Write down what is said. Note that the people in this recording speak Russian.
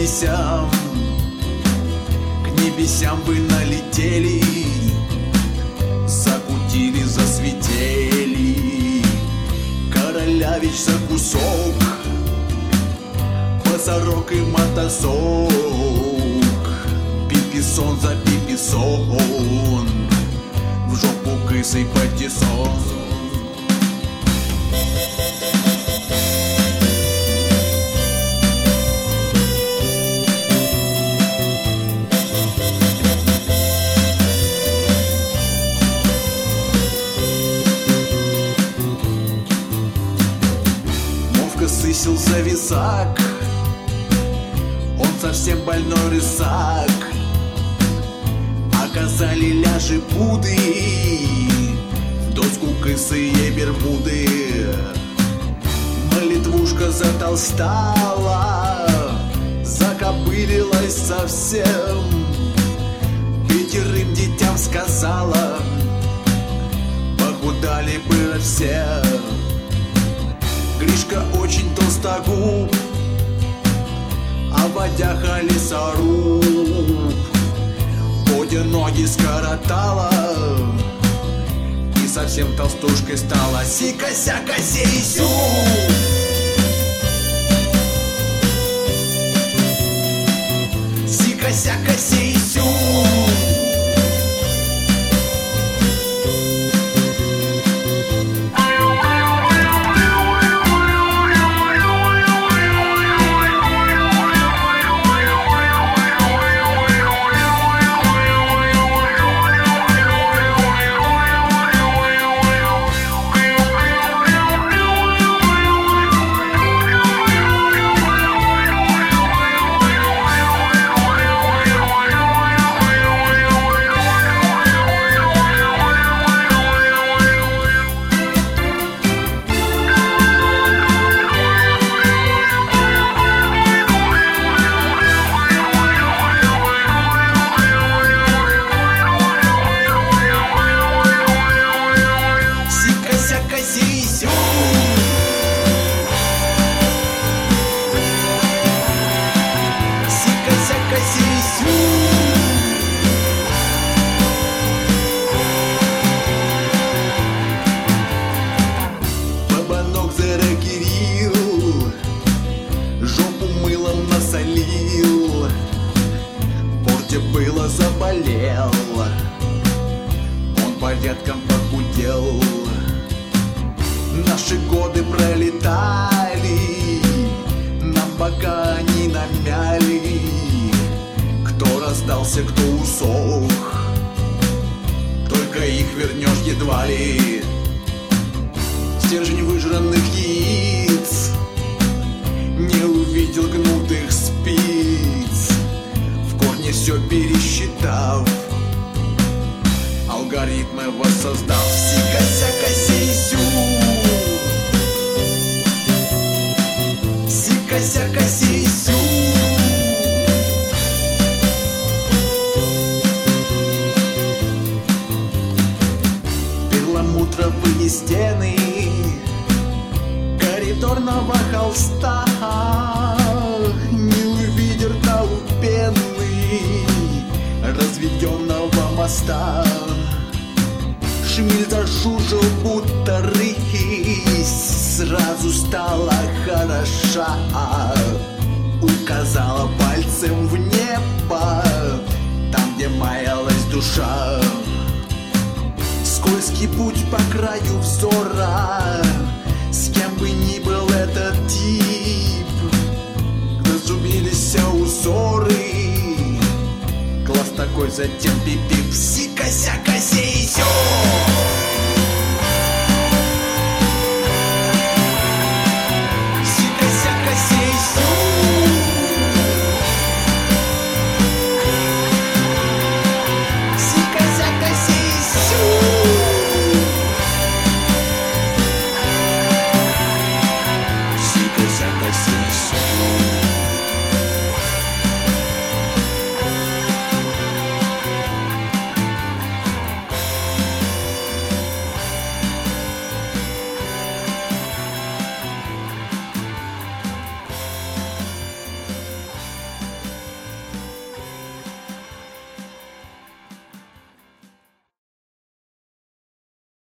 к небесам вы налетели, закутили, засветели. Королявич за кусок, позорок и мотосок, пиписон за пиписон, в жопу кысой патиссон. Сысил за висак, он совсем больной рысак. Оказали ляжи пуды, в доску кысые бермуды. Молитвушка затолстала, закобылилась совсем. 5 детям сказала, похудали бы все. Гришка очень толстогуб, а Водяха лесоруб. Бодя ноги скоротала и совсем толстушкой стала. Сика-сяка, сей-сю. Сика-сяка, сей-сю. Бабанок заракерил, жопу мылом насолил, Бордя было заболел, он порядком похудел. Наши годы пролетали, нам пока они намяли. Кто раздался, кто усох, только их вернешь едва ли. Стержень выжранных яиц не увидел гнутых спиц, в корне все пересчитав, алгоритмы воссоздав. Сика-сяка, сей-сю. Сика-сяка, сей-сю. Перламутровые стены коридорного холста, не увидел рта у пены разведенного моста. Шмель зажужжал, будто рысь, сразу стала хороша. Указала пальцем в небо, там, где маялась душа. Скользкий путь по краю взора, с кем бы ни был этот тип, разумелись узоры. Глаз такой, затем пип-пип. Сика-сяка, сей-сю.